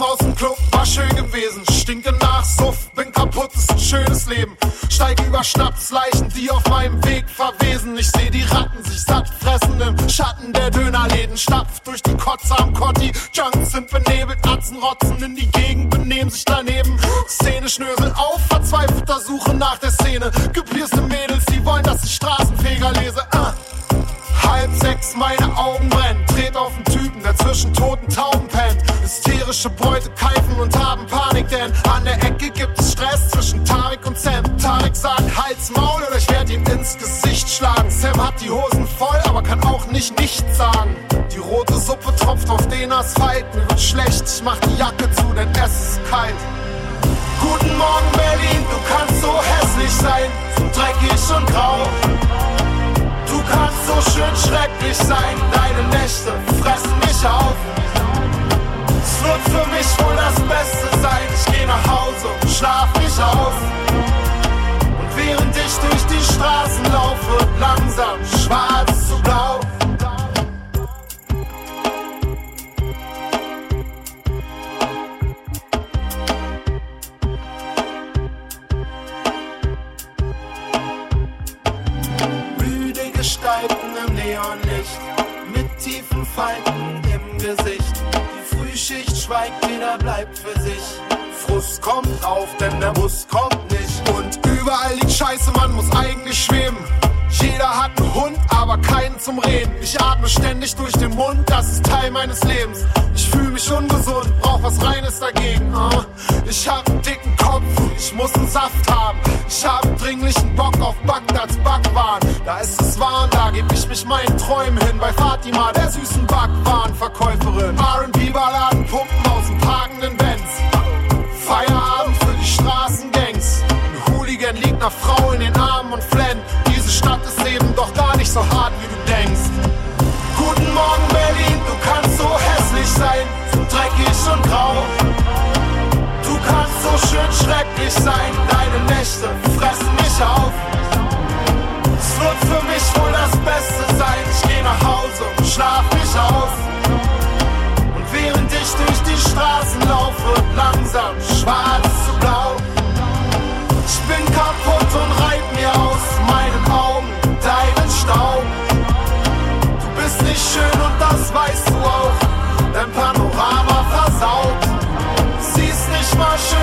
aus dem Club, war schön gewesen. Stinke nach Suff, bin kaputt, ist ein schönes Leben. Steig über Schnapsleichen, die auf meinem Weg verwesen. Ich seh die Ratten sich satt fressen im Schatten der Dönerläden. Stapft durch die Kotze am Kotti, Junks sind benebelt, Atzen rotzen in die Gegend, benehmen sich daneben. Szene schnösel auf, verzweifelter Suche nach der Szene. Gepierste Mädels, die wollen, dass ich Straßenfeger lese. 5:30, meine Augen brennen. Tret auf den Typen, der zwischen toten Tauben pennt. Hysterische Bräute keifen und haben Panik, denn an der Ecke gibt es Stress zwischen Tarek und Sam. Tarek sagt, Hals, Maul oder ich werde ihm ins Gesicht schlagen. Sam hat die Hosen voll, aber kann auch nicht nichts sagen. Die rote Suppe tropft auf den Asphalt. Mir wird schlecht, ich mach die Jacke zu, denn es ist kalt. Guten Morgen Berlin, du kannst so hässlich sein, so dreckig und grau. Du kannst so schön schrecklich sein, deine Nächte fressen mich auf. Es wird für mich wohl das Beste sein, ich geh nach Hause und schlaf mich aus. Und während ich durch die Straßen laufe, wird langsam schwarz zu blau. Gestalten im Neonlicht, mit tiefen Falten im Gesicht. Die Frühschicht schweigt, jeder bleibt für sich. Frust kommt auf, denn der Bus kommt nicht. Und überall liegt Scheiße, man muss eigentlich schweben. Jeder hat einen Hund, aber keinen zum Reden. Ich atme ständig durch den Mund, das ist Teil meines Lebens. Ich fühle mich ungesund, brauch was Reines dagegen. Ich hab einen dicken Kopf, ich muss einen Saft haben. Ich hab dringlichen Bock auf Bagdads Backwaren. Da ist es warm, da geb ich mich meinen Träumen hin. Bei Fatima, der süßen Backwarenverkäuferin. R&B-Balladen pumpen aus dem parkenden Benz. Feierabend für die Straßengangs. Ein Hooligan liegt einer Frau in den Armen und flennt. Diese Stadt ist eben doch gar nicht so hart, wie du denkst. Guten Morgen Berlin, du kannst so hässlich sein, so dreckig und grau. Du kannst so schön schrecklich sein, deine Nächte fressen mich auf. Es wird für mich wohl das Beste sein, ich geh nach Hause und schlaf mich aus. Und während ich durch die Straßen laufe, wird langsam schwarz zu blau. Ich bin kaputt und reib mir aus meinen Augen deinen Staub. Du bist nicht schön und das weißt du auch.